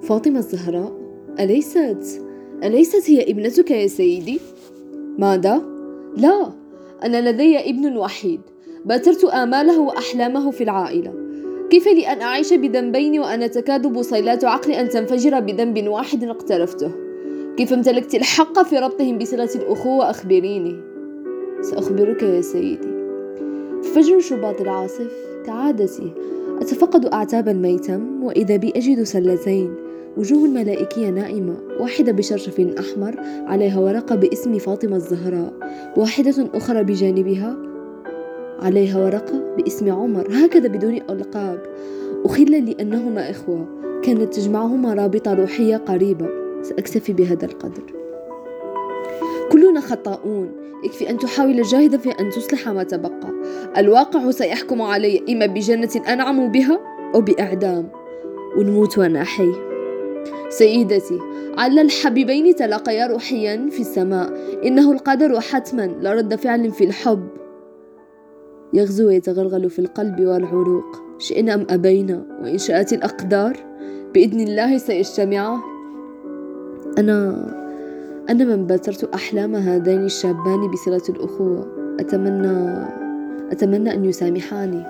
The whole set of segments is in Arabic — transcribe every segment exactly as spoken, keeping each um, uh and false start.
فاطمة الزهراء، أليست أليست هي ابنتك يا سيدي؟ ماذا؟ لا، أنا لدي ابن وحيد باترت آماله وأحلامه في العائلة. كيف لي أن أعيش بذنبين وأنا تكاد بصيلات عقلي أن تنفجر بذنب واحد اقترفته؟ كيف امتلكت الحق في ربطهم بصلة الأخوة؟ أخبريني. سأخبرك يا سيدي. في فجر شباط العاصف كعادتي أتفقد أعتاب الميتم، وإذا بي أجد سلتين، وجوه ملائكية نائمة، واحدة بشرشف أحمر عليها ورقة باسم فاطمة الزهراء، واحدة أخرى بجانبها عليها ورقة باسم عمر، هكذا بدون ألقاب. أخل لي أنهما إخوة، كانت تجمعهما رابطة روحية قريبة. سأكتفي بهذا القدر. كلنا خطاؤون، يكفي أن تحاول جاهدا في أن تصلح ما تبقى. الواقع سيحكم علي إما بجنة أنعم بها أو بإعدام، ونموت وأنا حي. سيدتي، على الحبيبين تلاقيا روحيا في السماء، إنه القدر حتما لرد فعل في الحب يغزو ويتغلغل في القلب والعروق، شئنا أم أبينا، وإن شاءت الأقدار بإذن الله سيجتمعا. أنا أنا من باترت أحلام هذين الشابان بصلة الأخوة. أتمنى أتمنى أن يسامحاني.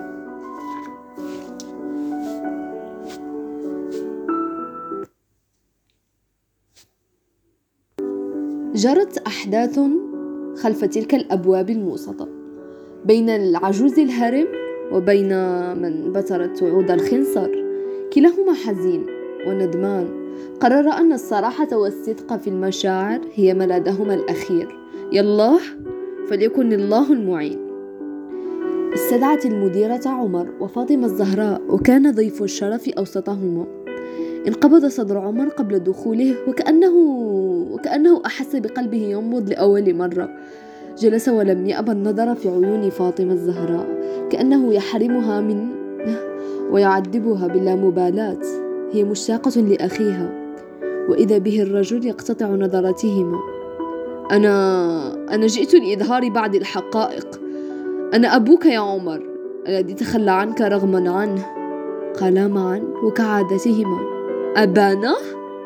جرت أحداث خلف تلك الأبواب الموسطة بين العجوز الهرم وبين من بترت وعود الخنصر. كلاهما حزين وندمان. قرر أن الصراحة والصدق في المشاعر هي ملاذهما الأخير. يالله، فليكن الله المعين. استدعت المديرة عمر وفاطمة الزهراء، وكان ضيف الشرف أوسطهما. انقبض صدر عمر قبل دخوله، وكأنه وكأنه أحس بقلبه ينبض لأول مرة. جلس ولم يأبى النظر في عيون فاطمة الزهراء، كأنه يحرمها منه ويعذبها بلا مبالاة. هي مشتاقة لأخيها، وإذا به الرجل يقتطع نظراتهما. أنا أنا جئت لإظهار بعض الحقائق. أنا أبوك يا عمر، الذي تخلى عنك رغما عنه. قالا معا وكعادتهما: أبانا؟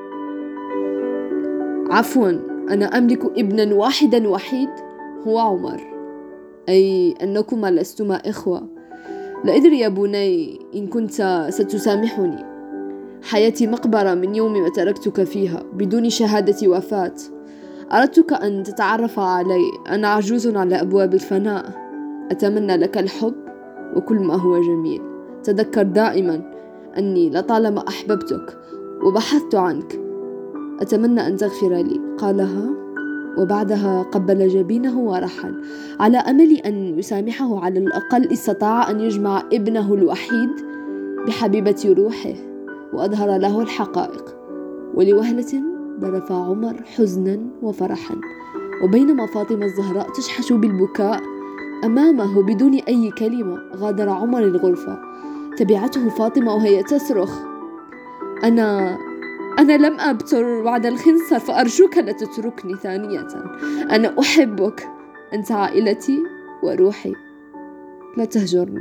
عفوا، أنا أملك ابنا واحدا وحيد، هو عمر. أي أنكما لستما إخوة. لا أدري يا بني إن كنت ستسامحني. حياتي مقبرة من يوم ما تركتك فيها بدون شهادة وفاة. أردتك أن تتعرف علي، أنا عجوز على أبواب الفناء. أتمنى لك الحب وكل ما هو جميل. تذكر دائما أني لطالما أحببتك وبحثت عنك. أتمنى أن تغفر لي. قالها وبعدها قبل جبينه ورحل، على أمل أن يسامحه على الأقل استطاع أن يجمع ابنه الوحيد بحبيبة روحه وأظهر له الحقائق. ولوهلة ذرف عمر حزنا وفرحا، وبينما فاطمة الزهراء تشحش بالبكاء أمامه بدون أي كلمة، غادر عمر الغرفة. تبعته فاطمة وهي تصرخ: أنا أنا لم أبتر بعد الخنصر، فأرجوك لا تتركني ثانية. أنا أحبك، أنت عائلتي وروحي، لا تهجرني.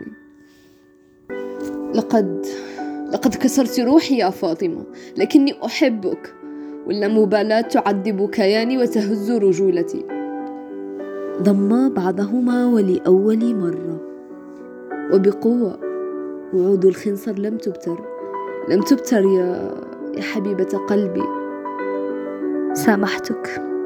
لقد لقد كسرت روحي يا فاطمة، لكني أحبك، واللامبالاة تعذب كياني وتهز رجولتي. ضما بعضهما ولأول مرة وبقوة. وعود الخنصر لم تبتر لم تبتر يا يا حبيبة قلبي. سامحتك.